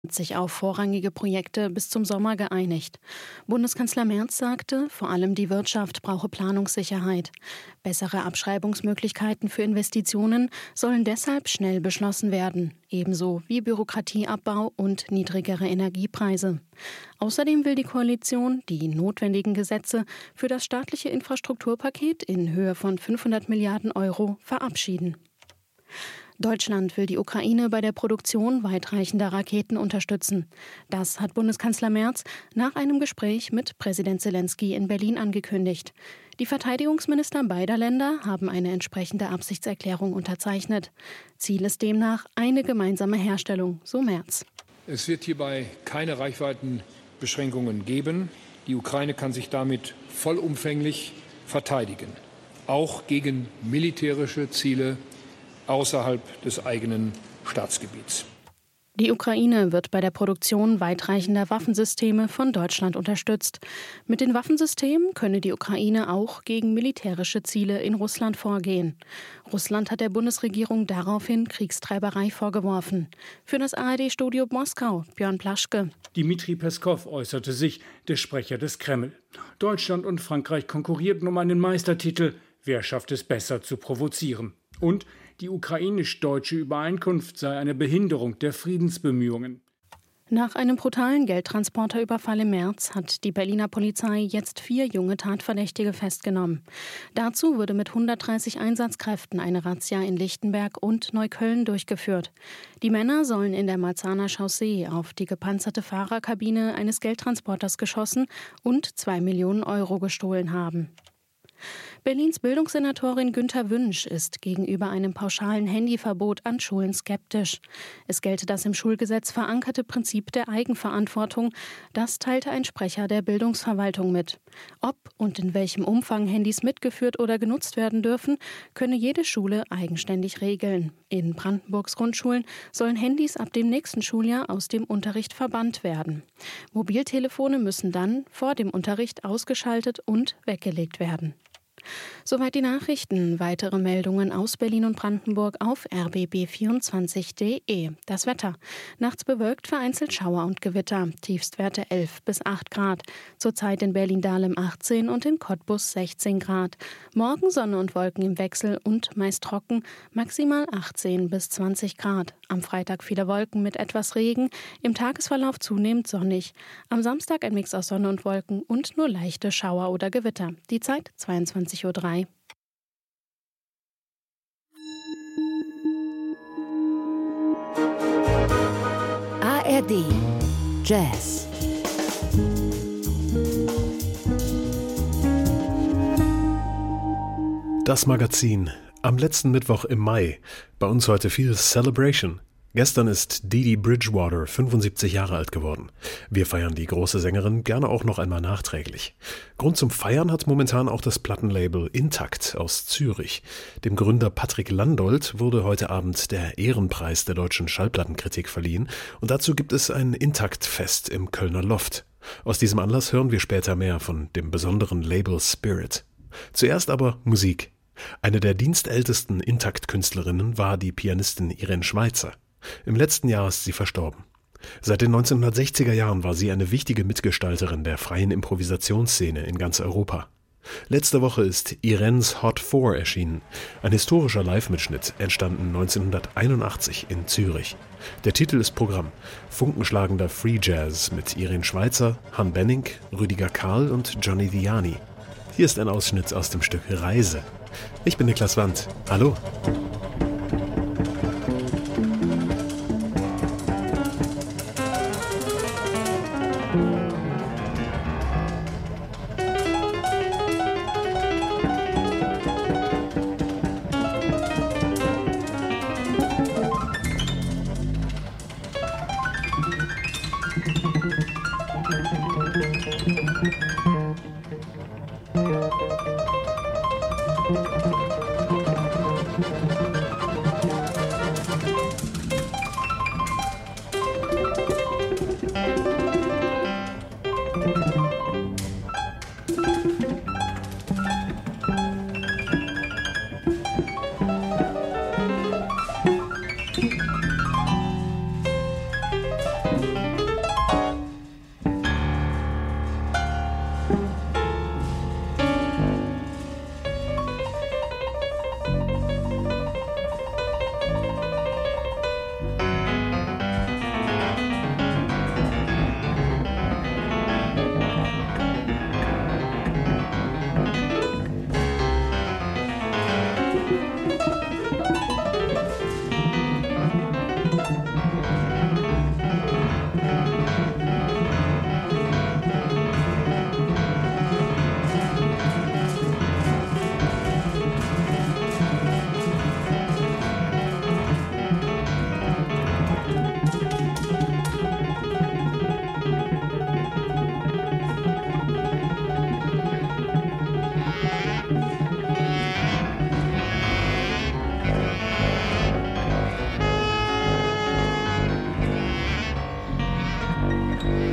sich auf vorrangige Projekte bis zum Sommer geeinigt. Bundeskanzler Merz sagte, vor allem die Wirtschaft brauche Planungssicherheit. Bessere Abschreibungsmöglichkeiten für Investitionen sollen deshalb schnell beschlossen werden, ebenso wie Bürokratieabbau und niedrigere Energiepreise. Außerdem will die Koalition die notwendigen Gesetze für das staatliche Infrastrukturpaket in Höhe von 500 Milliarden Euro verabschieden. Deutschland will die Ukraine bei der Produktion weitreichender Raketen unterstützen. Das hat Bundeskanzler Merz nach einem Gespräch mit Präsident Selenskyj in Berlin angekündigt. Die Verteidigungsminister beider Länder haben eine entsprechende Absichtserklärung unterzeichnet. Ziel ist demnach eine gemeinsame Herstellung, so Merz. Es wird hierbei keine Reichweitenbeschränkungen geben. Die Ukraine kann sich damit vollumfänglich verteidigen, auch gegen militärische Ziele außerhalb des eigenen Staatsgebiets. Die Ukraine wird bei der Produktion weitreichender Waffensysteme von Deutschland unterstützt. Mit den Waffensystemen könne die Ukraine auch gegen militärische Ziele in Russland vorgehen. Russland hat der Bundesregierung daraufhin Kriegstreiberei vorgeworfen. Für das ARD-Studio Moskau, Björn Plaschke. Dmitri Peskow äußerte sich, der Sprecher des Kreml. Deutschland und Frankreich konkurrierten um einen Meistertitel. Wer schafft es besser zu provozieren? Und die ukrainisch-deutsche Übereinkunft sei eine Behinderung der Friedensbemühungen. Nach einem brutalen Geldtransporterüberfall im März hat die Berliner Polizei jetzt 4 junge Tatverdächtige festgenommen. Dazu wurde mit 130 Einsatzkräften eine Razzia in Lichtenberg und Neukölln durchgeführt. Die Männer sollen in der Marzahner Chaussee auf die gepanzerte Fahrerkabine eines Geldtransporters geschossen und 2 Millionen Euro gestohlen haben. Berlins Bildungssenatorin Günther Wünsch ist gegenüber einem pauschalen Handyverbot an Schulen skeptisch. Es gelte das im Schulgesetz verankerte Prinzip der Eigenverantwortung. Das teilte ein Sprecher der Bildungsverwaltung mit. Ob und in welchem Umfang Handys mitgeführt oder genutzt werden dürfen, könne jede Schule eigenständig regeln. In Brandenburgs Grundschulen sollen Handys ab dem nächsten Schuljahr aus dem Unterricht verbannt werden. Mobiltelefone müssen dann vor dem Unterricht ausgeschaltet und weggelegt werden. Soweit die Nachrichten. Weitere Meldungen aus Berlin und Brandenburg auf rbb24.de. Das Wetter. Nachts bewölkt, vereinzelt Schauer und Gewitter. Tiefstwerte 11 bis 8 Grad. Zurzeit in Berlin-Dahlem 18 und in Cottbus 16 Grad. Morgen Sonne und Wolken im Wechsel und meist trocken. Maximal 18 bis 20 Grad. Am Freitag viele Wolken mit etwas Regen. Im Tagesverlauf zunehmend sonnig. Am Samstag ein Mix aus Sonne und Wolken und nur leichte Schauer oder Gewitter. Die Zeit 22:03 Uhr. ARD Jazz. Das Magazin am letzten Mittwoch im Mai. Bei uns heute viel Celebration. Gestern ist Dee Dee Bridgewater 75 Jahre alt geworden. Wir feiern die große Sängerin gerne auch noch einmal nachträglich. Grund zum Feiern hat momentan auch das Plattenlabel Intakt aus Zürich. Dem Gründer Patrick Landolt wurde heute Abend der Ehrenpreis der deutschen Schallplattenkritik verliehen und dazu gibt es ein Intakt-Fest im Kölner Loft. Aus diesem Anlass hören wir später mehr von dem besonderen Label Spirit. Zuerst aber Musik. Eine der dienstältesten Intakt-Künstlerinnen war die Pianistin Irene Schweizer. Im letzten Jahr ist sie verstorben. Seit den 1960er Jahren war sie eine wichtige Mitgestalterin der freien Improvisationsszene in ganz Europa. Letzte Woche ist Irenes Hot 4 erschienen, ein historischer Live-Mitschnitt, entstanden 1981 in Zürich. Der Titel ist Programm, funkenschlagender Free Jazz mit Irene Schweizer, Han Benning, Rüdiger Karl und Johnny Vianney. Hier ist ein Ausschnitt aus dem Stück Reise. Ich bin Niklas Wandt. Hallo.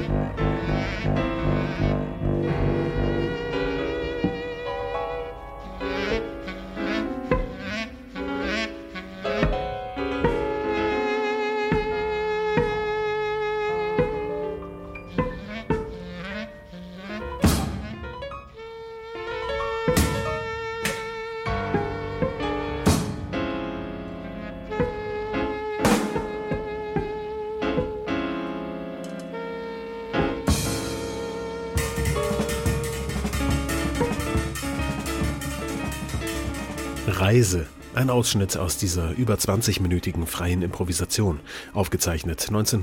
Reise, ein Ausschnitt aus dieser über 20-minütigen freien Improvisation, aufgezeichnet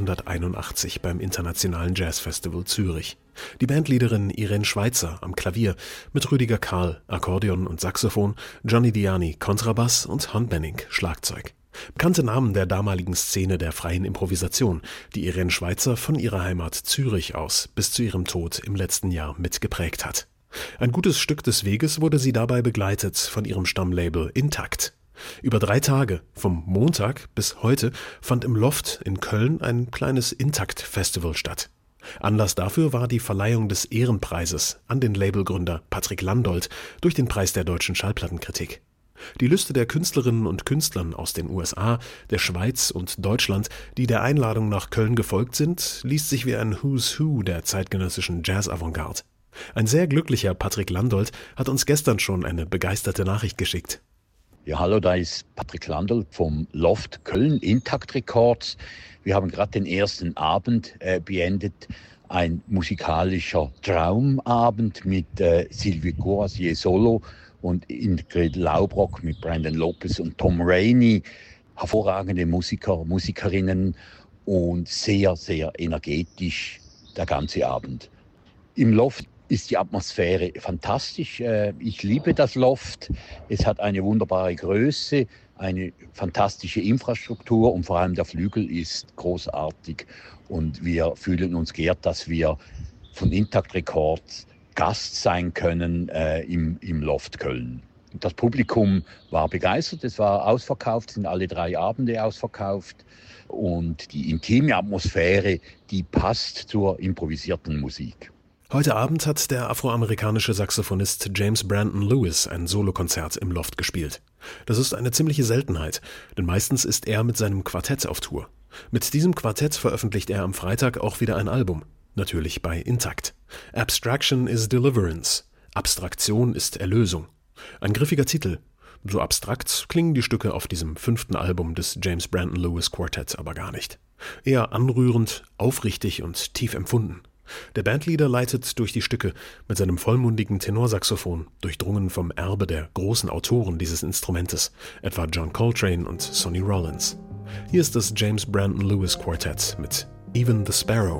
1981 beim Internationalen Jazzfestival Zürich. Die Bandleaderin Irene Schweizer am Klavier mit Rüdiger Karl, Akkordeon und Saxophon, Johnny Diani, Kontrabass und Hon Benning, Schlagzeug. Bekannte Namen der damaligen Szene der freien Improvisation, die Irene Schweizer von ihrer Heimat Zürich aus bis zu ihrem Tod im letzten Jahr mitgeprägt hat. Ein gutes Stück des Weges wurde sie dabei begleitet von ihrem Stammlabel Intakt. Über 3 Tage, vom Montag bis heute, fand im Loft in Köln ein kleines Intakt-Festival statt. Anlass dafür war die Verleihung des Ehrenpreises an den Labelgründer Patrick Landolt durch den Preis der deutschen Schallplattenkritik. Die Liste der Künstlerinnen und Künstlern aus den USA, der Schweiz und Deutschland, die der Einladung nach Köln gefolgt sind, liest sich wie ein Who's Who der zeitgenössischen Jazz-Avantgarde. Ein sehr glücklicher Patrick Landolt hat uns gestern schon eine begeisterte Nachricht geschickt. Ja, hallo, da ist Patrick Landolt vom Loft Köln, Intakt Records. Wir haben gerade den ersten Abend beendet. Ein musikalischer Traumabend mit Sylvie Courvoisier Solo und Ingrid Laubrock mit Brandon Lopez und Tom Rainey. Hervorragende Musiker, Musikerinnen und sehr, sehr energetisch der ganze Abend. Im Loft ist die Atmosphäre fantastisch. Ich liebe das Loft. Es hat eine wunderbare Größe, eine fantastische Infrastruktur und vor allem der Flügel ist großartig. Und wir fühlen uns geehrt, dass wir von Intakt Records Gast sein können im Loft Köln. Das Publikum war begeistert, es war ausverkauft, sind alle 3 Abende ausverkauft. Und die intime Atmosphäre, die passt zur improvisierten Musik. Heute Abend hat der afroamerikanische Saxophonist James Brandon Lewis ein Solokonzert im Loft gespielt. Das ist eine ziemliche Seltenheit, denn meistens ist er mit seinem Quartett auf Tour. Mit diesem Quartett veröffentlicht er am Freitag auch wieder ein Album, natürlich bei Intakt. Abstraction is Deliverance, Abstraktion ist Erlösung. Ein griffiger Titel. So abstrakt klingen die Stücke auf diesem 5. Album des James Brandon Lewis Quartett aber gar nicht. Eher anrührend, aufrichtig und tief empfunden. Der Bandleader leitet durch die Stücke mit seinem vollmundigen Tenorsaxophon, durchdrungen vom Erbe der großen Autoren dieses Instrumentes, etwa John Coltrane und Sonny Rollins. Hier ist das James Brandon Lewis Quartett mit Even the Sparrow.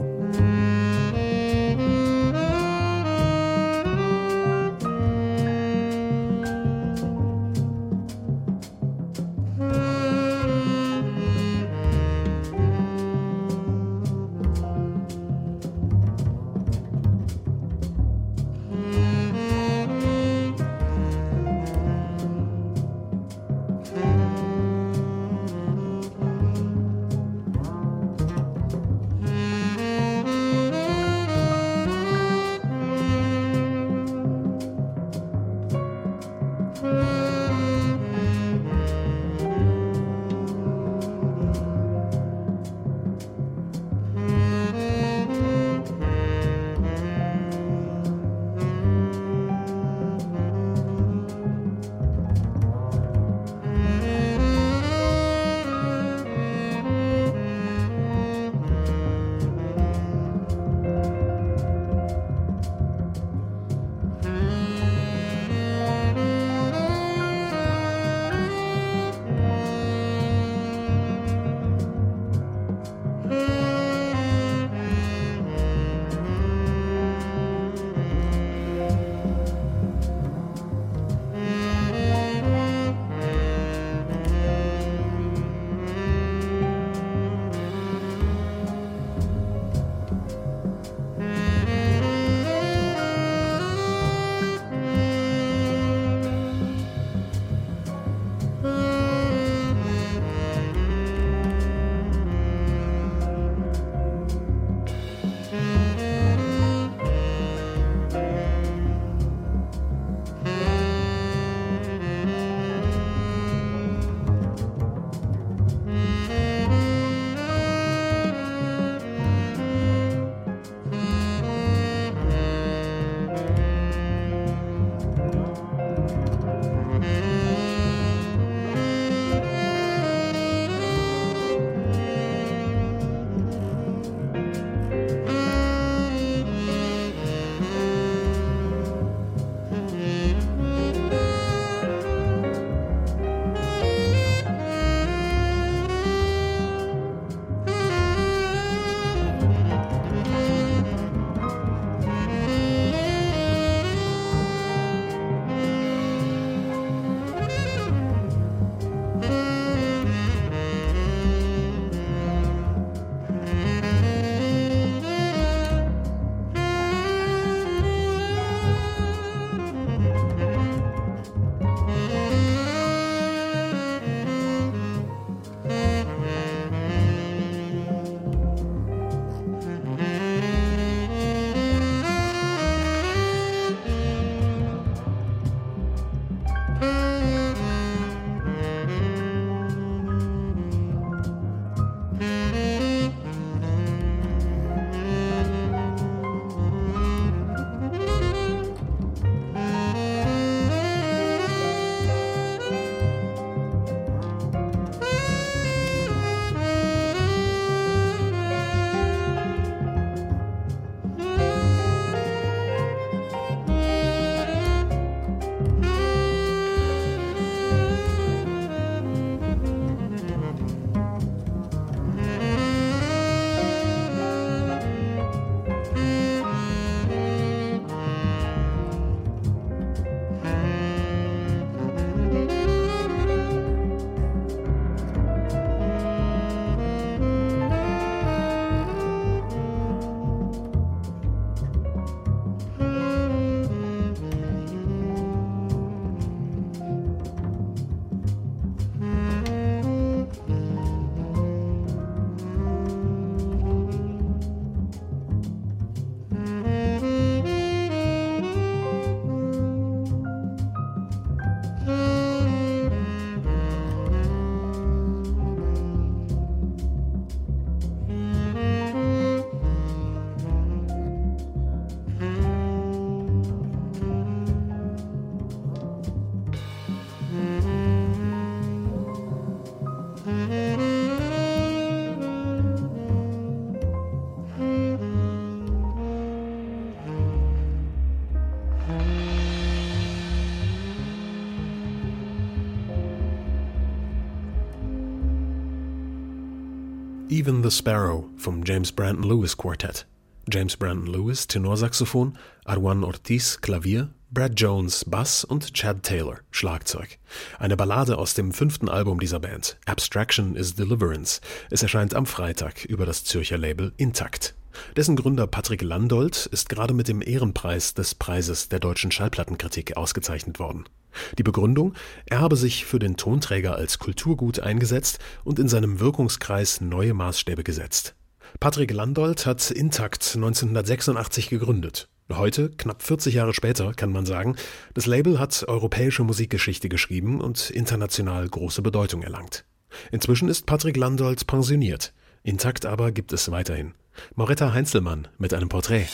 Even the Sparrow vom James Brandon Lewis Quartet. James Brandon Lewis, Tenorsaxophon, Arjuan Ortiz, Klavier, Brad Jones, Bass und Chad Taylor, Schlagzeug. Eine Ballade aus dem 5. Album dieser Band, Abstraction is Deliverance. Es erscheint am Freitag über das Zürcher Label Intakt. Dessen Gründer Patrick Landolt ist gerade mit dem Ehrenpreis des Preises der deutschen Schallplattenkritik ausgezeichnet worden. Die Begründung: Er habe sich für den Tonträger als Kulturgut eingesetzt und in seinem Wirkungskreis neue Maßstäbe gesetzt. Patrick Landolt hat Intakt 1986 gegründet. Heute, knapp 40 Jahre später, kann man sagen, das Label hat europäische Musikgeschichte geschrieben und international große Bedeutung erlangt. Inzwischen ist Patrick Landolt pensioniert. Intakt aber gibt es weiterhin. Moretta Heinzelmann mit einem Porträt.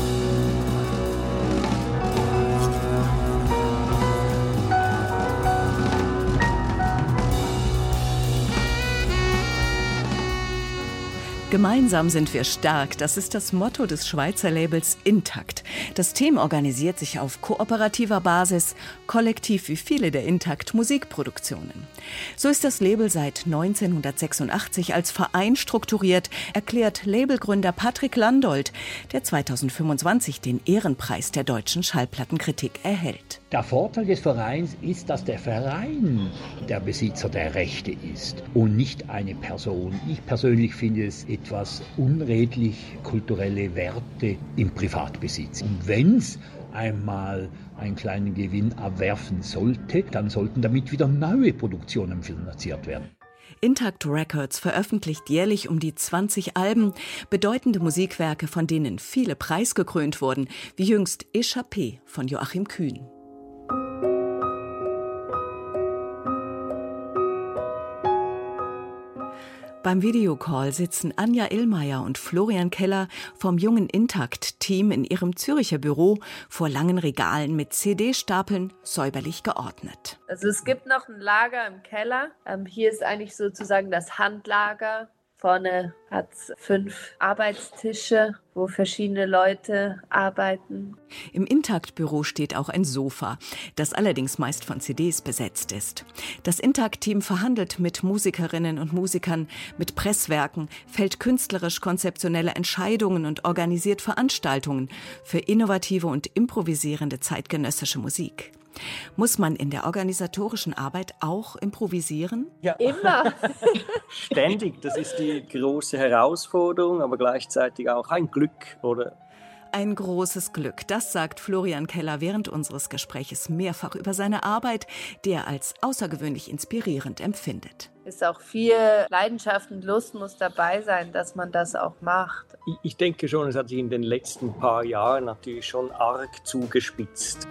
Gemeinsam sind wir stark, das ist das Motto des Schweizer Labels Intakt. Das Team organisiert sich auf kooperativer Basis, kollektiv wie viele der Intakt Musikproduktionen. So ist das Label seit 1986 als Verein strukturiert, erklärt Labelgründer Patrick Landolt, der 2025 den Ehrenpreis der deutschen Schallplattenkritik erhält. Der Vorteil des Vereins ist, dass der Verein der Besitzer der Rechte ist und nicht eine Person. Ich persönlich finde es etwas unredlich, kulturelle Werte im Privatbesitz. Und wenn es einmal einen kleinen Gewinn abwerfen sollte, dann sollten damit wieder neue Produktionen finanziert werden. Intakt Records veröffentlicht jährlich um die 20 Alben, bedeutende Musikwerke, von denen viele preisgekrönt wurden, wie jüngst Échappée von Joachim Kühn. Beim Videocall sitzen Anja Illmeier und Florian Keller vom jungen Intakt-Team in ihrem Züricher Büro vor langen Regalen mit CD-Stapeln säuberlich geordnet. Also es gibt noch ein Lager im Keller. Hier ist eigentlich sozusagen das Handlager. Vorne hat es 5 Arbeitstische, wo verschiedene Leute arbeiten. Im Intakt-Büro steht auch ein Sofa, das allerdings meist von CDs besetzt ist. Das Intakt-Team verhandelt mit Musikerinnen und Musikern, mit Presswerken, fällt künstlerisch-konzeptionelle Entscheidungen und organisiert Veranstaltungen für innovative und improvisierende zeitgenössische Musik. Muss man in der organisatorischen Arbeit auch improvisieren? Ja, immer. Ständig, das ist die große Herausforderung, aber gleichzeitig auch ein Glück, oder? Ein großes Glück, das sagt Florian Keller während unseres Gespräches mehrfach über seine Arbeit, die er als außergewöhnlich inspirierend empfindet. Ist auch viel Leidenschaft und Lust muss dabei sein, dass man das auch macht. Ich denke schon, es hat sich in den letzten paar Jahren natürlich schon arg zugespitzt.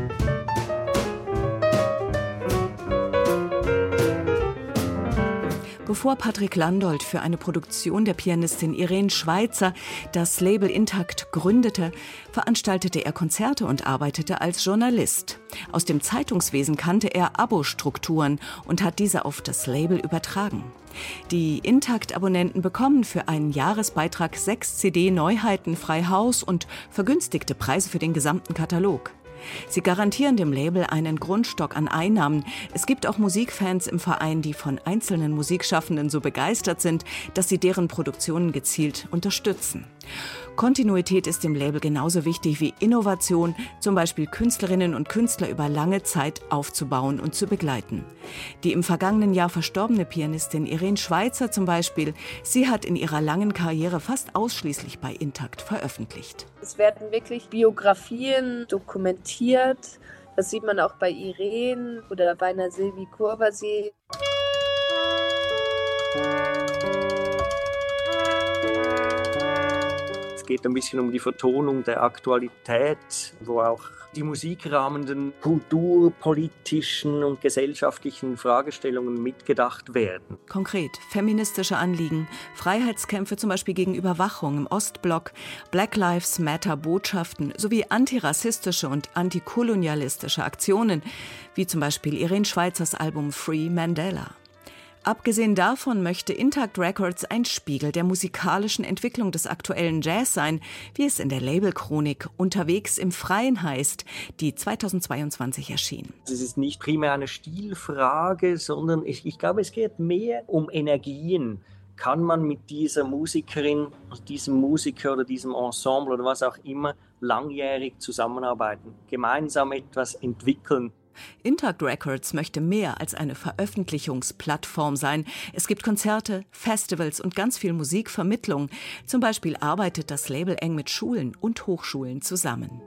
Bevor Patrick Landolt für eine Produktion der Pianistin Irene Schweizer das Label Intakt gründete, veranstaltete er Konzerte und arbeitete als Journalist. Aus dem Zeitungswesen kannte er Abo-Strukturen und hat diese auf das Label übertragen. Die Intakt-Abonnenten bekommen für einen Jahresbeitrag 6 CD-Neuheiten frei Haus und vergünstigte Preise für den gesamten Katalog. Sie garantieren dem Label einen Grundstock an Einnahmen. Es gibt auch Musikfans im Verein, die von einzelnen Musikschaffenden so begeistert sind, dass sie deren Produktionen gezielt unterstützen. Kontinuität ist dem Label genauso wichtig wie Innovation, zum Beispiel Künstlerinnen und Künstler über lange Zeit aufzubauen und zu begleiten. Die im vergangenen Jahr verstorbene Pianistin Irene Schweizer zum Beispiel, sie hat in ihrer langen Karriere fast ausschließlich bei Intakt veröffentlicht. Es werden wirklich Biografien dokumentiert. Das sieht man auch bei Irene oder bei einer Sylvie Courvoisier. Es geht ein bisschen um die Vertonung der Aktualität, wo auch die musikrahmenden kulturpolitischen und gesellschaftlichen Fragestellungen mitgedacht werden. Konkret feministische Anliegen, Freiheitskämpfe zum Beispiel gegen Überwachung im Ostblock, Black Lives Matter Botschaften sowie antirassistische und antikolonialistische Aktionen, wie zum Beispiel Irene Schweizers Album Free Mandela. Abgesehen davon möchte Intakt Records ein Spiegel der musikalischen Entwicklung des aktuellen Jazz sein, wie es in der Labelchronik Unterwegs im Freien heißt, die 2022 erschien. Es ist nicht primär eine Stilfrage, sondern ich glaube, es geht mehr um Energien, kann man mit dieser Musikerin, diesem Musiker oder diesem Ensemble oder was auch immer langjährig zusammenarbeiten, gemeinsam etwas entwickeln. Intact Records möchte mehr als eine Veröffentlichungsplattform sein. Es gibt Konzerte, Festivals und ganz viel Musikvermittlung. Zum Beispiel arbeitet das Label eng mit Schulen und Hochschulen zusammen.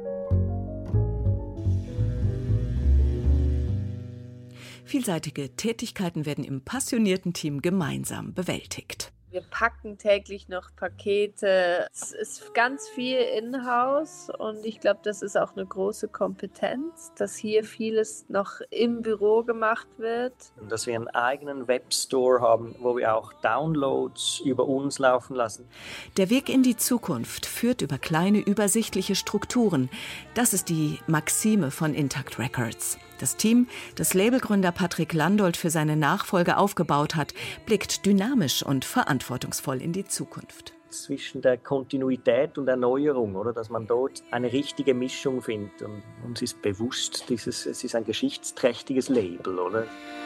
Vielseitige Tätigkeiten werden im passionierten Team gemeinsam bewältigt. Wir packen täglich noch Pakete. Es ist ganz viel in-house und ich glaube, das ist auch eine große Kompetenz, dass hier vieles noch im Büro gemacht wird. Dass wir einen eigenen Webstore haben, wo wir auch Downloads über uns laufen lassen. Der Weg in die Zukunft führt über kleine, übersichtliche Strukturen. Das ist die Maxime von Intact Records. Das Team, das Labelgründer Patrick Landolt für seine Nachfolge aufgebaut hat, blickt dynamisch und verantwortungsvoll in die Zukunft. Zwischen der Kontinuität und Erneuerung, oder, dass man dort eine richtige Mischung findet. Und uns ist bewusst, es ist ein geschichtsträchtiges Label, oder?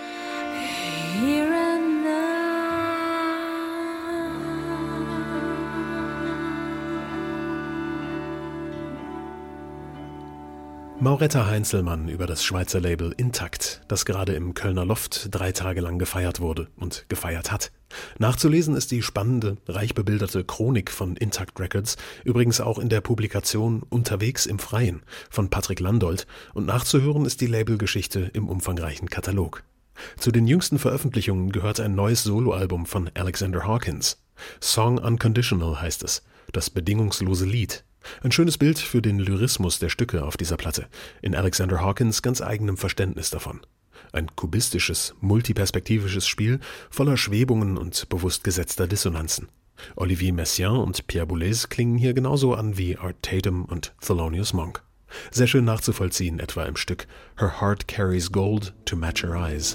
Mauretta Heinzelmann über das Schweizer Label Intakt, das gerade im Kölner Loft 3 Tage lang gefeiert wurde und gefeiert hat. Nachzulesen ist die spannende, reich bebilderte Chronik von Intact Records, übrigens auch in der Publikation Unterwegs im Freien von Patrick Landolt, und nachzuhören ist die Labelgeschichte im umfangreichen Katalog. Zu den jüngsten Veröffentlichungen gehört ein neues Soloalbum von Alexander Hawkins. Song Unconditional heißt es, das bedingungslose Lied. Ein schönes Bild für den Lyrismus der Stücke auf dieser Platte, in Alexander Hawkins ganz eigenem Verständnis davon. Ein kubistisches, multiperspektivisches Spiel voller Schwebungen und bewusst gesetzter Dissonanzen. Olivier Messiaen und Pierre Boulez klingen hier genauso an wie Art Tatum und Thelonious Monk. Sehr schön nachzuvollziehen, etwa im Stück Her Heart Carries Gold to Match Her Eyes.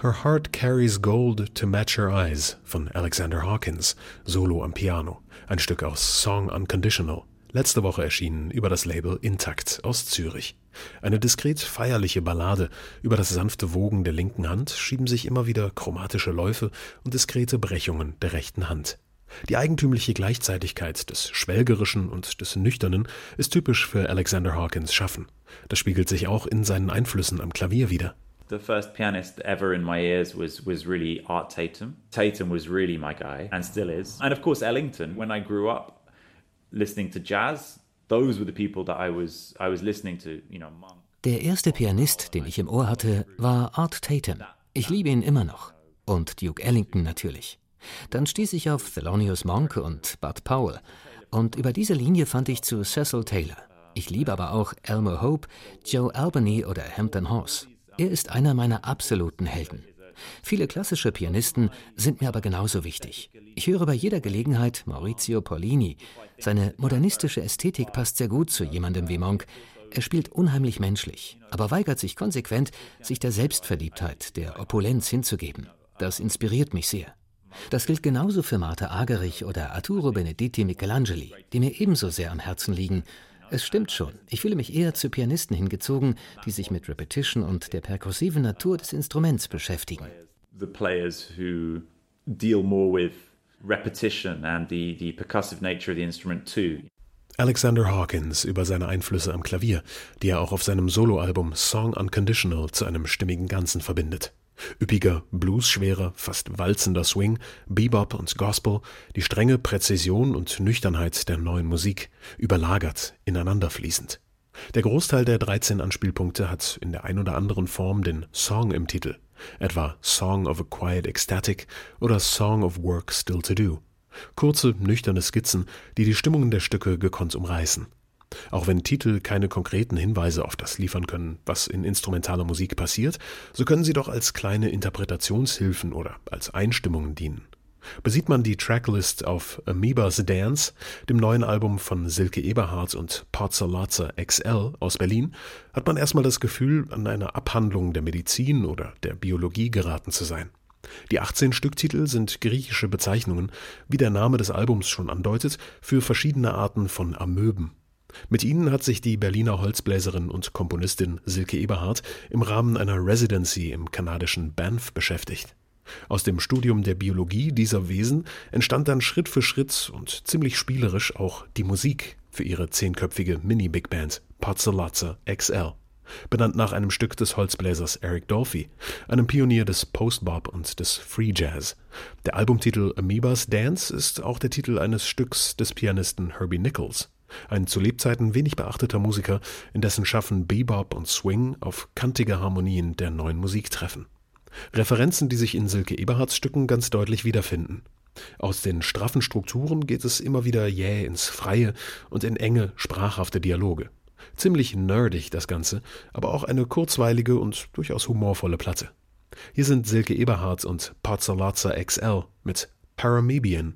Her Heart Carries Gold to Match Her Eyes von Alexander Hawkins, Solo am Piano, ein Stück aus Song Unconditional, letzte Woche erschienen über das Label Intakt aus Zürich. Eine diskret feierliche Ballade über das sanfte Wogen der linken Hand, schieben sich immer wieder chromatische Läufe und diskrete Brechungen der rechten Hand. Die eigentümliche Gleichzeitigkeit des Schwelgerischen und des Nüchternen ist typisch für Alexander Hawkins' Schaffen. Das spiegelt sich auch in seinen Einflüssen am Klavier wider. The first pianist ever in my ears was really Art Tatum. Tatum was really my guy and still is. And of course Ellington. When I grew up listening to jazz, those were the people that I was listening to, Monk. Der erste Pianist, den ich im Ohr hatte, war Art Tatum. Ich liebe ihn immer noch. Und Duke Ellington natürlich. Dann stieß ich auf Thelonious Monk und Bud Powell. Und über diese Linie fand ich zu Cecil Taylor. Ich liebe aber auch Elmer Hope, Joe Albany oder Hampton Hawes. Er ist einer meiner absoluten Helden. Viele klassische Pianisten sind mir aber genauso wichtig. Ich höre bei jeder Gelegenheit Maurizio Pollini. Seine modernistische Ästhetik passt sehr gut zu jemandem wie Monk. Er spielt unheimlich menschlich, aber weigert sich konsequent, sich der Selbstverliebtheit, der Opulenz hinzugeben. Das inspiriert mich sehr. Das gilt genauso für Martha Argerich oder Arturo Benedetti Michelangeli, die mir ebenso sehr am Herzen liegen. Es stimmt schon, ich fühle mich eher zu Pianisten hingezogen, die sich mit Repetition und der perkussiven Natur des Instruments beschäftigen. The players who deal more with repetition and the percussive nature of the instrument too. Alexander Hawkins über seine Einflüsse am Klavier, die er auch auf seinem Soloalbum Song Unconditional zu einem stimmigen Ganzen verbindet. Üppiger, bluesschwerer, fast walzender Swing, Bebop und Gospel, die strenge Präzision und Nüchternheit der neuen Musik, überlagert, ineinanderfließend. Der Großteil der 13 Anspielpunkte hat in der ein oder anderen Form den Song im Titel, etwa Song of a Quiet Ecstatic oder Song of Work Still to Do. Kurze, nüchterne Skizzen, die die Stimmungen der Stücke gekonnt umreißen. Auch wenn Titel keine konkreten Hinweise auf das liefern können, was in instrumentaler Musik passiert, so können sie doch als kleine Interpretationshilfen oder als Einstimmungen dienen. Besieht man die Tracklist auf Amoeba's Dance, dem neuen Album von Silke Eberhardt und Pozzolazza XL aus Berlin, hat man erstmal das Gefühl, an einer Abhandlung der Medizin oder der Biologie geraten zu sein. Die 18 Stücktitel sind griechische Bezeichnungen, wie der Name des Albums schon andeutet, für verschiedene Arten von Amöben. Mit ihnen hat sich die Berliner Holzbläserin und Komponistin Silke Eberhardt im Rahmen einer Residency im kanadischen Banff beschäftigt. Aus dem Studium der Biologie dieser Wesen entstand dann Schritt für Schritt und ziemlich spielerisch auch die Musik für ihre 10-köpfige Mini-Big Band Pozzolazza XL, benannt nach einem Stück des Holzbläsers Eric Dolphy, einem Pionier des Post-Bop und des Free Jazz. Der Albumtitel Amoeba's Dance ist auch der Titel eines Stücks des Pianisten Herbie Nichols. Ein zu Lebzeiten wenig beachteter Musiker, in dessen Schaffen Bebop und Swing auf kantige Harmonien der neuen Musik treffen. Referenzen, die sich in Silke Eberhardts Stücken ganz deutlich wiederfinden. Aus den straffen Strukturen geht es immer wieder jäh ins Freie und in enge, sprachhafte Dialoge. Ziemlich nerdig das Ganze, aber auch eine kurzweilige und durchaus humorvolle Platte. Hier sind Silke Eberhardt und Pozzolazza XL mit Paramebian.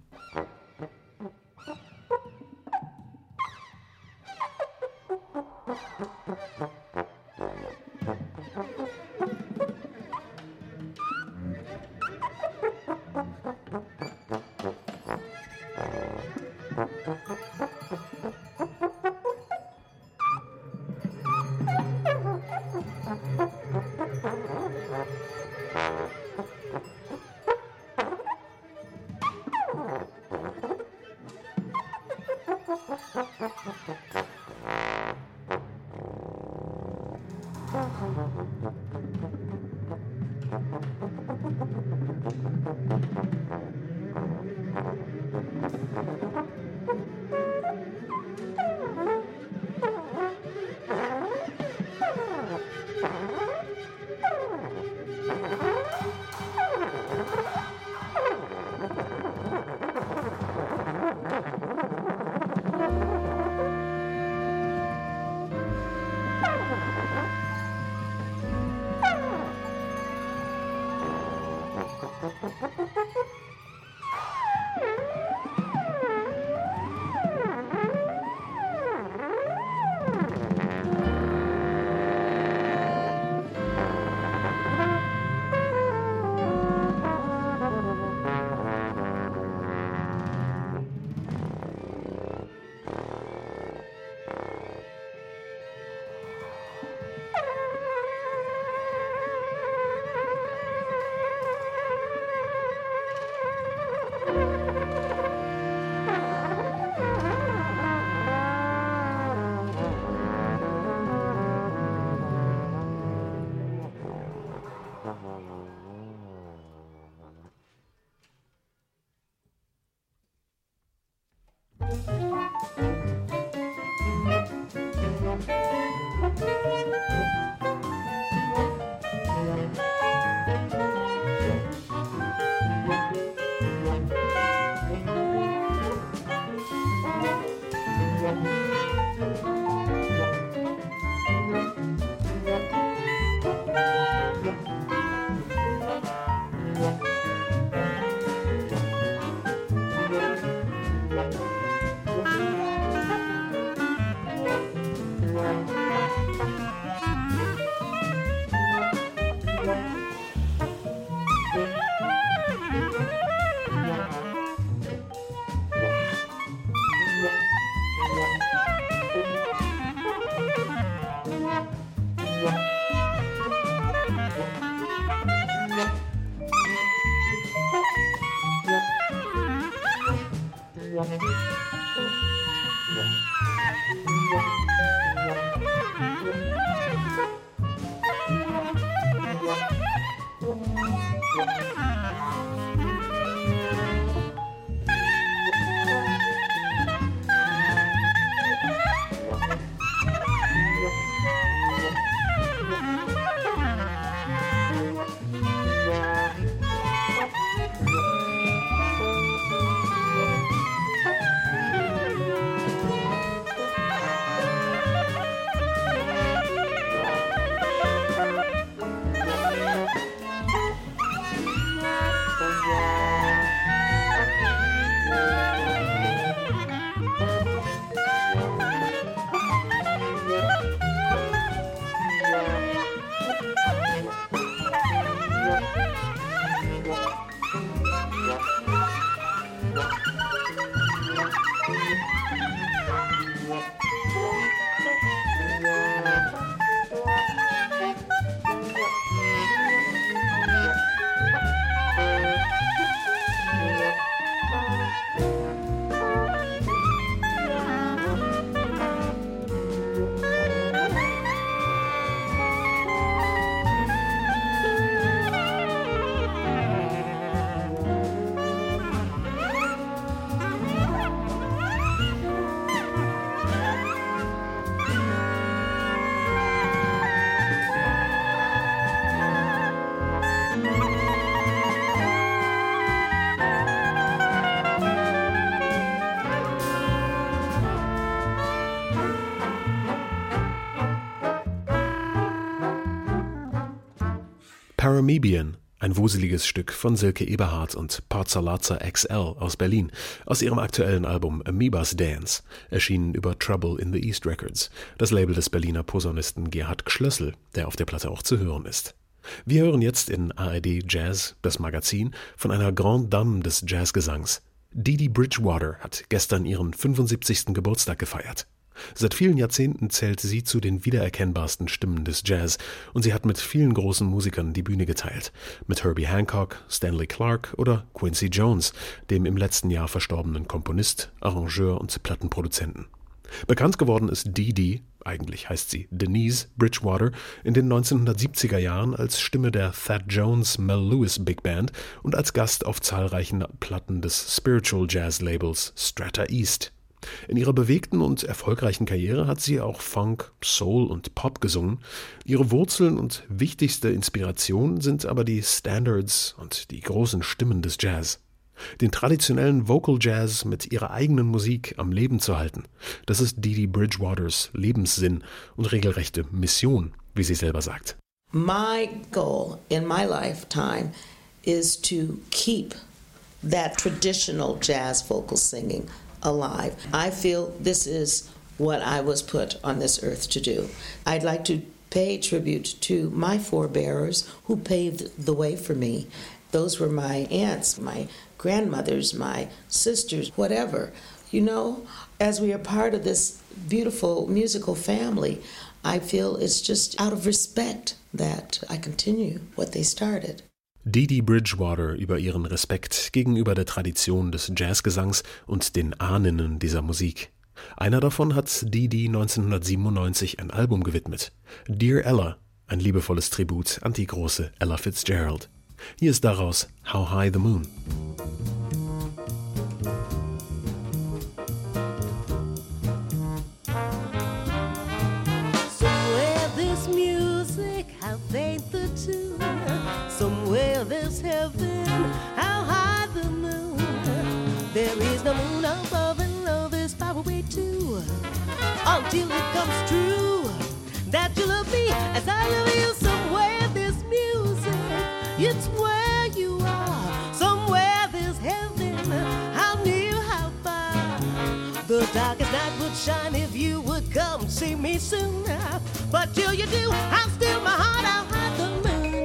Paramebian, ein wuseliges Stück von Silke Eberhardt und Parzalazza XL aus Berlin, aus ihrem aktuellen Album Amoebas Dance, erschienen über Trouble in the East Records, das Label des Berliner Posaunisten Gerhard Gschlössl, der auf der Platte auch zu hören ist. Wir hören jetzt in ARD Jazz, das Magazin, von einer Grande Dame des Jazzgesangs. Dee Dee Bridgewater hat gestern ihren 75. Geburtstag gefeiert. Seit vielen Jahrzehnten zählt sie zu den wiedererkennbarsten Stimmen des Jazz und sie hat mit vielen großen Musikern die Bühne geteilt. Mit Herbie Hancock, Stanley Clarke oder Quincy Jones, dem im letzten Jahr verstorbenen Komponist, Arrangeur und Plattenproduzenten. Bekannt geworden ist Dee Dee, eigentlich heißt sie Denise Bridgewater, in den 1970er Jahren als Stimme der Thad Jones Mel Lewis Big Band und als Gast auf zahlreichen Platten des Spiritual Jazz Labels Strata East. In ihrer bewegten und erfolgreichen Karriere hat sie auch Funk, Soul und Pop gesungen. Ihre Wurzeln und wichtigste Inspiration sind aber die Standards und die großen Stimmen des Jazz. Den traditionellen Vocal Jazz mit ihrer eigenen Musik am Leben zu halten, das ist Dee Dee Bridgewaters Lebenssinn und regelrechte Mission, wie sie selber sagt. My goal in my lifetime is to keep that traditional jazz vocal singing alive. I feel this is what I was put on this earth to do. I'd like to pay tribute to my forebearers who paved the way for me. Those were my aunts, my grandmothers, my sisters, whatever. You know, as we are part of this beautiful musical family, I feel it's just out of respect that I continue what they started. Dee Dee Bridgewater über ihren Respekt gegenüber der Tradition des Jazzgesangs und den Ahninnen dieser Musik. Einer davon hat Dee Dee 1997 ein Album gewidmet. Dear Ella, ein liebevolles Tribut an die große Ella Fitzgerald. Hier ist daraus How High the Moon. There is no moon above and love is far away too. Until it comes true that you love me as I love you. Somewhere there's music, it's where you are. Somewhere there's heaven, how near, how far. The darkest night would shine if you would come see me soon. But till you do, I'll steal my heart, I'll hide the moon.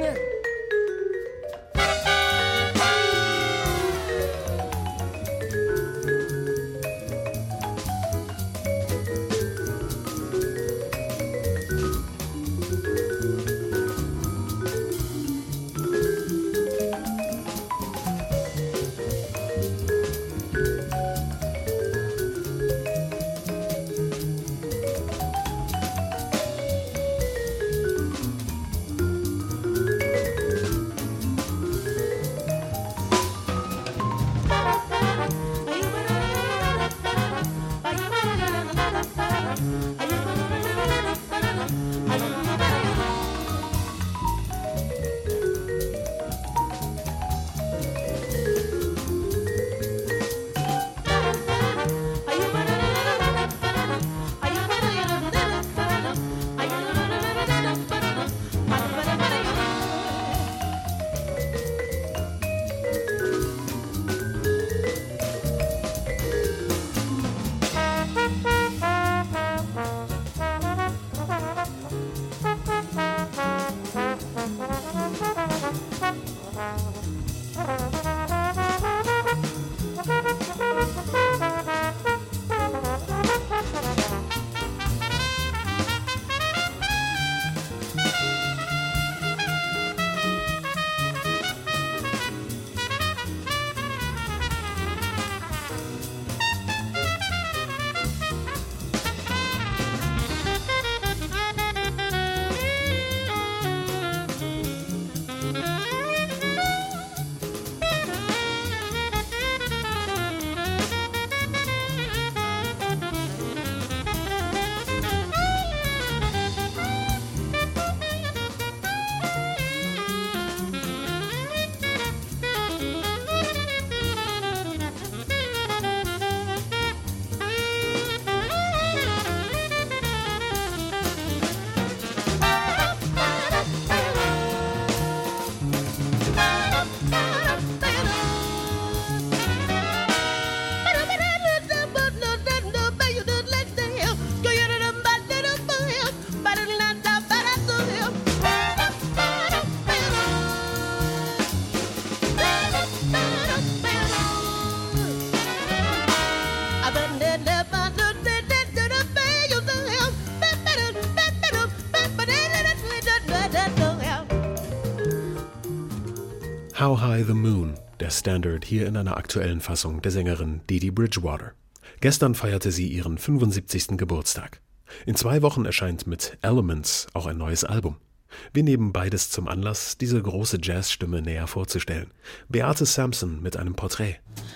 How High the Moon, der Standard hier in einer aktuellen Fassung der Sängerin Dee Bridgewater. Gestern feierte sie ihren 75. Geburtstag. In 2 Wochen erscheint mit Elements auch ein neues Album. Wir nehmen beides zum Anlass, diese große Jazzstimme näher vorzustellen. Beate Sampson mit einem Porträt.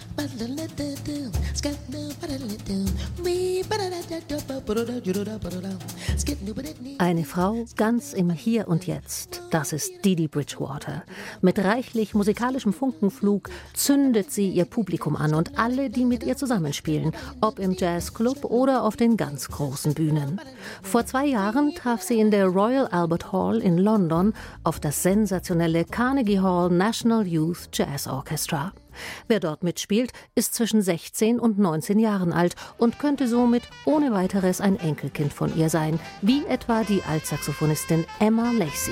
Eine Frau ganz im Hier und Jetzt, das ist Dee Bridgewater. Mit reichlich musikalischem Funkenflug zündet sie ihr Publikum an und alle, die mit ihr zusammenspielen, ob im Jazzclub oder auf den ganz großen Bühnen. Vor 2 Jahren traf sie in der Royal Albert Hall in London auf das sensationelle Carnegie Hall National Youth Jazz Orchestra. Wer dort mitspielt, ist zwischen 16 und 19 Jahren alt und könnte somit ohne weiteres ein Enkelkind von ihr sein, wie etwa die Altsaxophonistin Emma Lacey.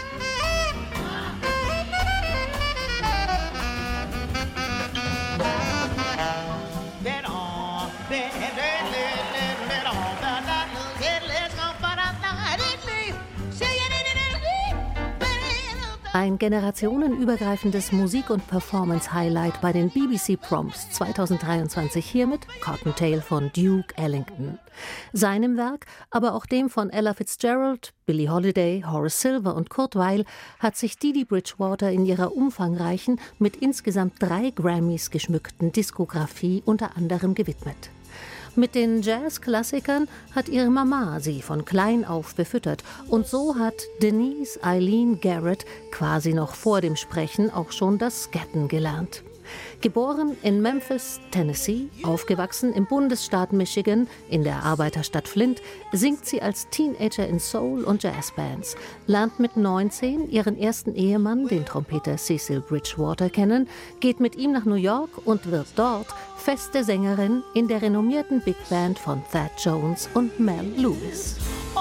Ein generationenübergreifendes Musik- und Performance-Highlight bei den BBC Proms 2023 hiermit Cottontail von Duke Ellington. Seinem Werk, aber auch dem von Ella Fitzgerald, Billie Holiday, Horace Silver und Kurt Weill hat sich Dee Bridgewater in ihrer umfangreichen, mit insgesamt 3 Grammys geschmückten Diskografie unter anderem gewidmet. Mit den Jazz-Klassikern hat ihre Mama sie von klein auf befüttert und so hat Denise Eileen Garrett quasi noch vor dem Sprechen auch schon das Scatten gelernt. Geboren in Memphis, Tennessee, aufgewachsen im Bundesstaat Michigan, in der Arbeiterstadt Flint, singt sie als Teenager in Soul- und Jazzbands, lernt mit 19 ihren ersten Ehemann, den Trompeter Cecil Bridgewater, kennen, geht mit ihm nach New York und wird dort feste Sängerin in der renommierten Big Band von Thad Jones und Mel Lewis.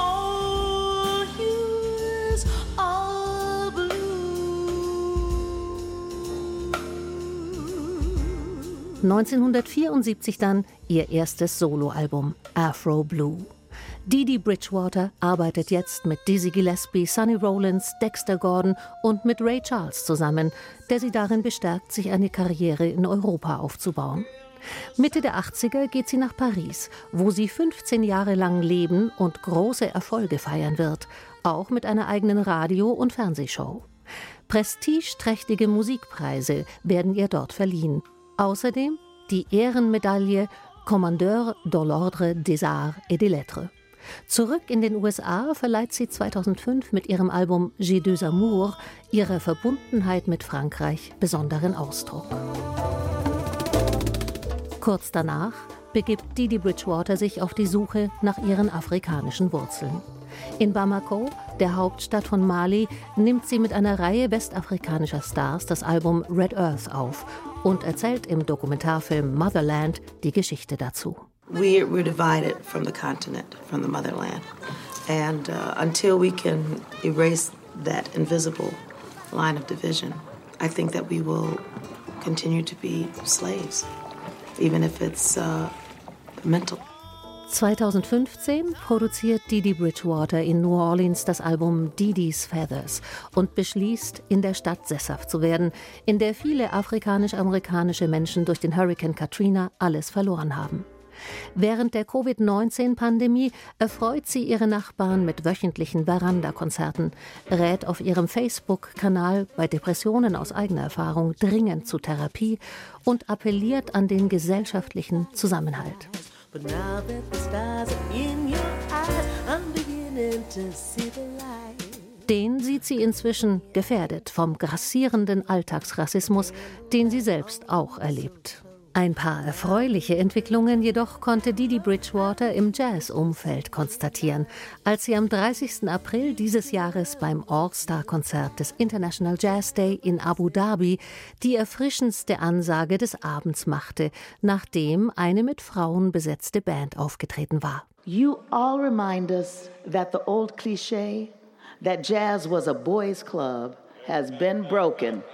1974 dann ihr erstes Soloalbum Afro Blue. Dee Bridgewater arbeitet jetzt mit Dizzy Gillespie, Sonny Rollins, Dexter Gordon und mit Ray Charles zusammen, der sie darin bestärkt, sich eine Karriere in Europa aufzubauen. Mitte der 80er geht sie nach Paris, wo sie 15 Jahre lang leben und große Erfolge feiern wird, auch mit einer eigenen Radio- und Fernsehshow. Prestigeträchtige Musikpreise werden ihr dort verliehen. Außerdem die Ehrenmedaille Commandeur de l'Ordre des Arts et des Lettres. Zurück in den USA verleiht sie 2005 mit ihrem Album J'ai deux amours ihrer Verbundenheit mit Frankreich besonderen Ausdruck. Kurz danach begibt Dee Bridgewater sich auf die Suche nach ihren afrikanischen Wurzeln. In Bamako, der Hauptstadt von Mali, nimmt sie mit einer Reihe westafrikanischer Stars das Album Red Earth auf und erzählt im Dokumentarfilm Motherland die Geschichte dazu. We're divided from the continent, from the motherland. And until we can erase that invisible line of division, I think that we will continue to be slaves, even if it's mental. 2015 produziert Dee Bridgewater in New Orleans das Album Dee's Feathers und beschließt, in der Stadt sesshaft zu werden, in der viele afrikanisch-amerikanische Menschen durch den Hurrikan Katrina alles verloren haben. Während der Covid-19-Pandemie erfreut sie ihre Nachbarn mit wöchentlichen Veranda-Konzerten, rät auf ihrem Facebook-Kanal bei Depressionen aus eigener Erfahrung dringend zur Therapie und appelliert an den gesellschaftlichen Zusammenhalt. Den sieht sie inzwischen gefährdet vom grassierenden Alltagsrassismus, den sie selbst auch erlebt. Ein paar erfreuliche Entwicklungen jedoch konnte Dee Bridgewater im Jazz-Umfeld konstatieren, als sie am 30. April dieses Jahres beim All-Star-Konzert des International Jazz Day in Abu Dhabi die erfrischendste Ansage des Abends machte, nachdem eine mit Frauen besetzte Band aufgetreten war. You all remind us that the old cliché that jazz was a boys' club has been broken.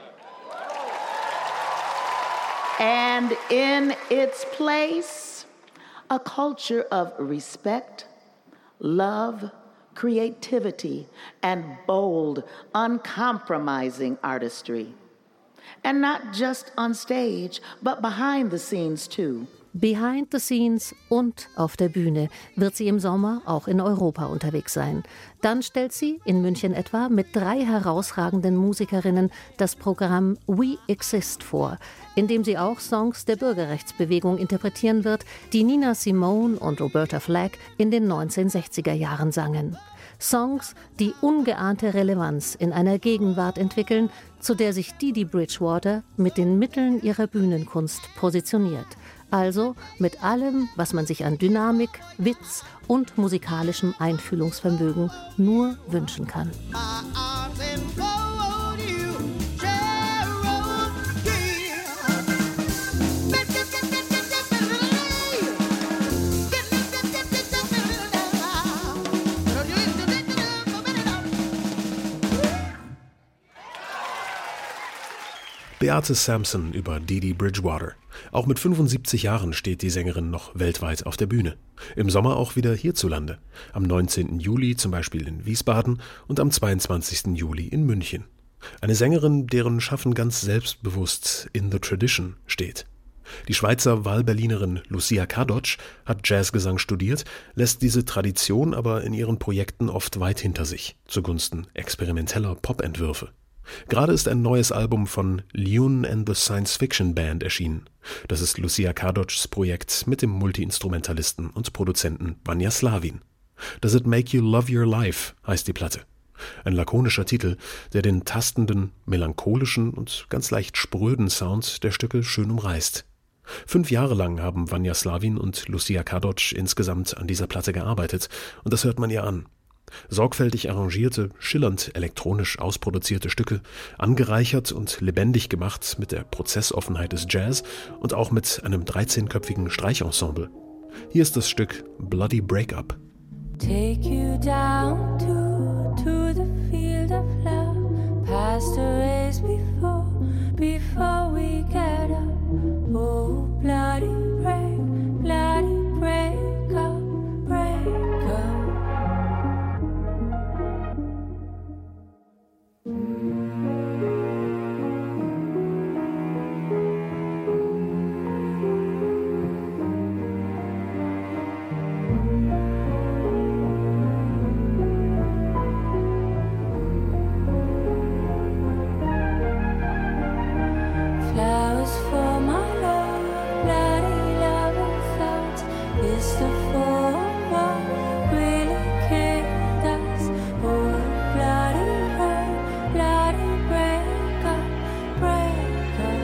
And in its place, a culture of respect, love, creativity, and bold, uncompromising artistry. And not just on stage, but behind the scenes too. Behind the scenes und auf der Bühne wird sie im Sommer auch in Europa unterwegs sein. Dann stellt sie, in München etwa, mit 3 herausragenden Musikerinnen das Programm We Exist vor, in dem sie auch Songs der Bürgerrechtsbewegung interpretieren wird, die Nina Simone und Roberta Flack in den 1960er Jahren sangen. Songs, die ungeahnte Relevanz in einer Gegenwart entwickeln, zu der sich Dee Bridgewater mit den Mitteln ihrer Bühnenkunst positioniert. Also mit allem, was man sich an Dynamik, Witz und musikalischem Einfühlungsvermögen nur wünschen kann. Beate Sampson über Dee Bridgewater. Auch mit 75 Jahren steht die Sängerin noch weltweit auf der Bühne. Im Sommer auch wieder hierzulande. Am 19. Juli zum Beispiel in Wiesbaden und am 22. Juli in München. Eine Sängerin, deren Schaffen ganz selbstbewusst in the tradition steht. Die Schweizer Wahlberlinerin Lucia Kadocz hat Jazzgesang studiert, lässt diese Tradition aber in ihren Projekten oft weit hinter sich, zugunsten experimenteller Popentwürfe. Gerade ist ein neues Album von Lyun and the Science Fiction Band erschienen. Das ist Lucia Kadocz' Projekt mit dem Multiinstrumentalisten und Produzenten Vanja Slavin. Does It Make You Love Your Life heißt die Platte. Ein lakonischer Titel, der den tastenden, melancholischen und ganz leicht spröden Sound der Stücke schön umreißt. 5 Jahre lang haben Vanja Slavin und Lucia Kadocz insgesamt an dieser Platte gearbeitet und das hört man ihr an. Sorgfältig arrangierte, schillernd elektronisch ausproduzierte Stücke, angereichert und lebendig gemacht mit der Prozessoffenheit des Jazz und auch mit einem 13-köpfigen Streichensemble. Hier ist das Stück Bloody Breakup. Take you down to the field of love, past the race before we get up. Oh, bloody break up, break up. Flowers for my love, bloody love and thoughts. Is the form what really killed us? Oh, bloody break up, break up.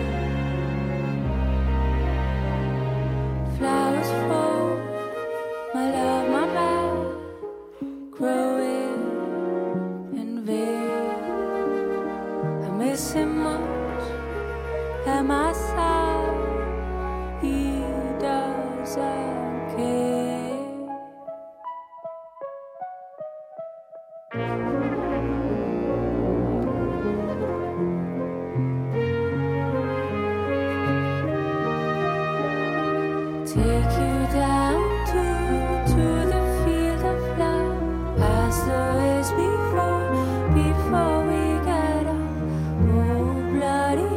Flowers for my love, my love, growing in vain. I miss him much at my side, he doesn't care. Take you down to the field of love, past the ways before we get up. Oh, bloody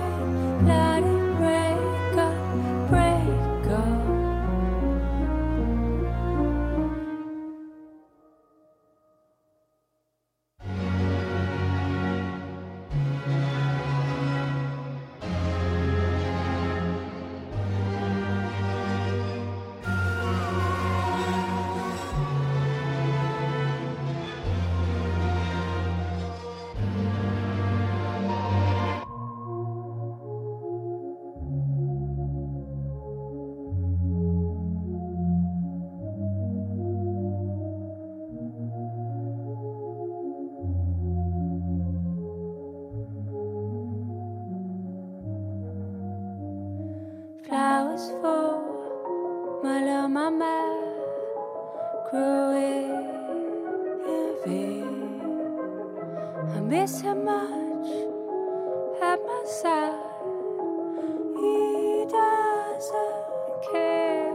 break up, break up. Flowers for my love, my man, growing heavy. I miss him much at my side. He doesn't care.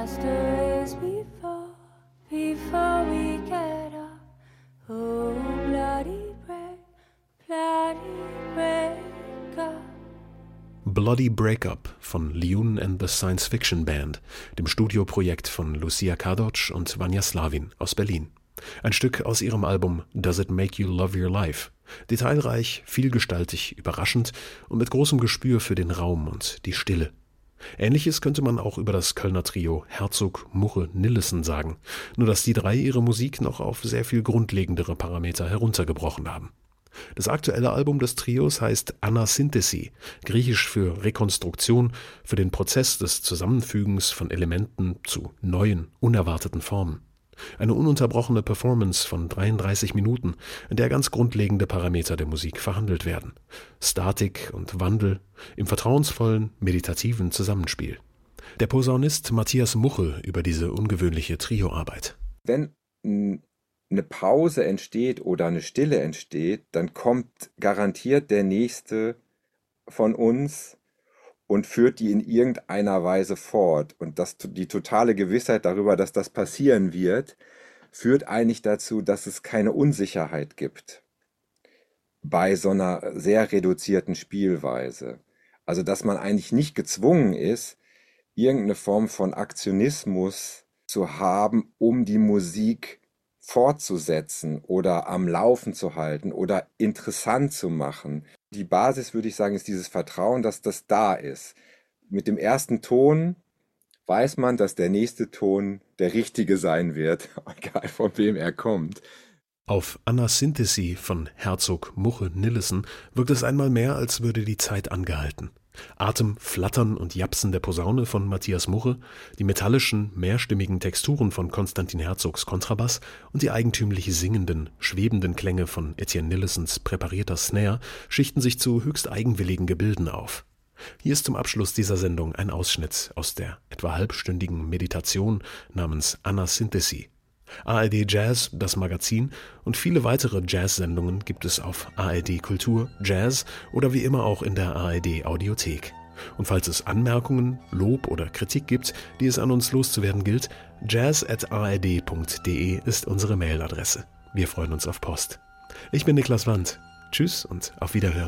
past the race before we get up. Oh, bloody breakup. Bloody Breakup von Lyun and the Science Fiction Band, dem Studioprojekt von Lucia Kadocz und Vanja Slavin aus Berlin. Ein Stück aus ihrem Album Does It Make You Love Your Life? Detailreich, vielgestaltig, überraschend und mit großem Gespür für den Raum und die Stille. Ähnliches könnte man auch über das Kölner Trio Herzog, Muche, Nillesen sagen, nur dass die drei ihre Musik noch auf sehr viel grundlegendere Parameter heruntergebrochen haben. Das aktuelle Album des Trios heißt Anasynthesi, griechisch für Rekonstruktion, für den Prozess des Zusammenfügens von Elementen zu neuen, unerwarteten Formen. Eine ununterbrochene Performance von 33 Minuten, in der ganz grundlegende Parameter der Musik verhandelt werden. Statik und Wandel im vertrauensvollen, meditativen Zusammenspiel. Der Posaunist Matthias Muche über diese ungewöhnliche Trioarbeit. Wenn eine Pause entsteht oder eine Stille entsteht, dann kommt garantiert der Nächste von uns und führt die in irgendeiner Weise fort. Und die totale Gewissheit darüber, dass das passieren wird, führt eigentlich dazu, dass es keine Unsicherheit gibt bei so einer sehr reduzierten Spielweise. Also dass man eigentlich nicht gezwungen ist, irgendeine Form von Aktionismus zu haben, um die Musik fortzusetzen oder am Laufen zu halten oder interessant zu machen. Die Basis, würde ich sagen, ist dieses Vertrauen, dass das da ist. Mit dem ersten Ton weiß man, dass der nächste Ton der richtige sein wird, egal von wem er kommt. Auf Anasynthesi von Herzog, Muche, Nillesen wirkt es einmal mehr, als würde die Zeit angehalten. Atem, Flattern und Japsen der Posaune von Matthias Muche, die metallischen, mehrstimmigen Texturen von Konstantin Herzogs Kontrabass und die eigentümlich singenden, schwebenden Klänge von Etienne Nillesens präparierter Snare schichten sich zu höchst eigenwilligen Gebilden auf. Hier ist zum Abschluss dieser Sendung ein Ausschnitt aus der etwa halbstündigen Meditation namens Anasynthesi. ARD Jazz, das Magazin und viele weitere Jazz-Sendungen gibt es auf ARD Kultur, Jazz oder wie immer auch in der ARD Audiothek. Und falls es Anmerkungen, Lob oder Kritik gibt, die es an uns loszuwerden gilt, jazz@ard.de ist unsere Mailadresse. Wir freuen uns auf Post. Ich bin Niklas Wandt. Tschüss und auf Wiederhören.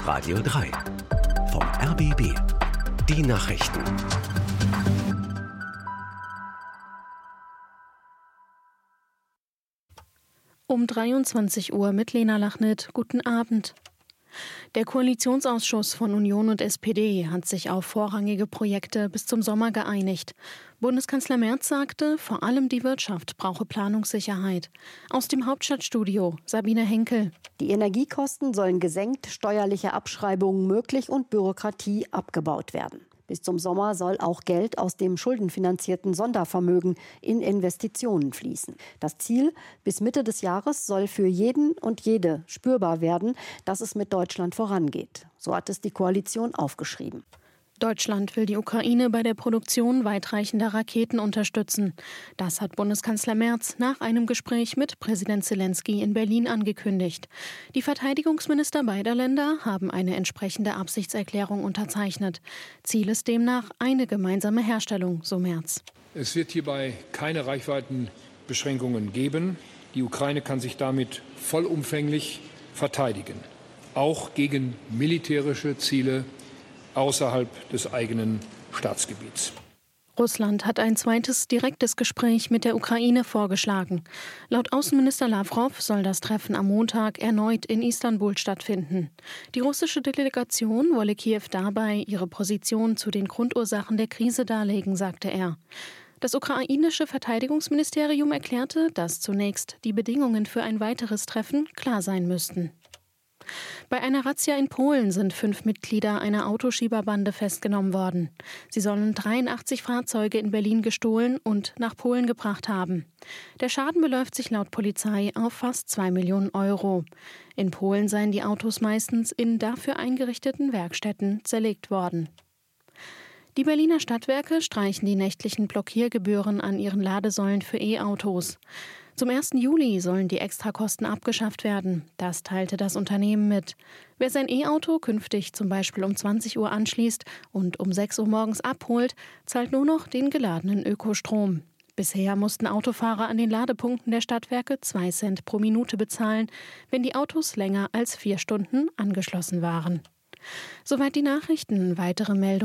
Radio 3 vom RBB. Die Nachrichten. Um 23 Uhr mit Lena Lachnit. Guten Abend. Der Koalitionsausschuss von Union und SPD hat sich auf vorrangige Projekte bis zum Sommer geeinigt. Bundeskanzler Merz sagte, vor allem die Wirtschaft brauche Planungssicherheit. Aus dem Hauptstadtstudio Sabine Henkel. Die Energiekosten sollen gesenkt, steuerliche Abschreibungen möglich und Bürokratie abgebaut werden. Bis zum Sommer soll auch Geld aus dem schuldenfinanzierten Sondervermögen in Investitionen fließen. Das Ziel: bis Mitte des Jahres soll für jeden und jede spürbar werden, dass es mit Deutschland vorangeht. So hat es die Koalition aufgeschrieben. Deutschland will die Ukraine bei der Produktion weitreichender Raketen unterstützen. Das hat Bundeskanzler Merz nach einem Gespräch mit Präsident Zelensky in Berlin angekündigt. Die Verteidigungsminister beider Länder haben eine entsprechende Absichtserklärung unterzeichnet. Ziel ist demnach eine gemeinsame Herstellung, so Merz. Es wird hierbei keine Reichweitenbeschränkungen geben. Die Ukraine kann sich damit vollumfänglich verteidigen, auch gegen militärische Ziele außerhalb des eigenen Staatsgebiets. Russland hat ein zweites direktes Gespräch mit der Ukraine vorgeschlagen. Laut Außenminister Lawrow soll das Treffen am Montag erneut in Istanbul stattfinden. Die russische Delegation wolle Kiew dabei ihre Position zu den Grundursachen der Krise darlegen, sagte er. Das ukrainische Verteidigungsministerium erklärte, dass zunächst die Bedingungen für ein weiteres Treffen klar sein müssten. Bei einer Razzia in Polen sind 5 Mitglieder einer Autoschieberbande festgenommen worden. Sie sollen 83 Fahrzeuge in Berlin gestohlen und nach Polen gebracht haben. Der Schaden beläuft sich laut Polizei auf fast 2 Millionen Euro. In Polen seien die Autos meistens in dafür eingerichteten Werkstätten zerlegt worden. Die Berliner Stadtwerke streichen die nächtlichen Blockiergebühren an ihren Ladesäulen für E-Autos. Zum 1. Juli sollen die Extrakosten abgeschafft werden. Das teilte das Unternehmen mit. Wer sein E-Auto künftig zum Beispiel um 20 Uhr anschließt und um 6 Uhr morgens abholt, zahlt nur noch den geladenen Ökostrom. Bisher mussten Autofahrer an den Ladepunkten der Stadtwerke 2 Cent pro Minute bezahlen, wenn die Autos länger als 4 Stunden angeschlossen waren. Soweit die Nachrichten. Weitere Meldungen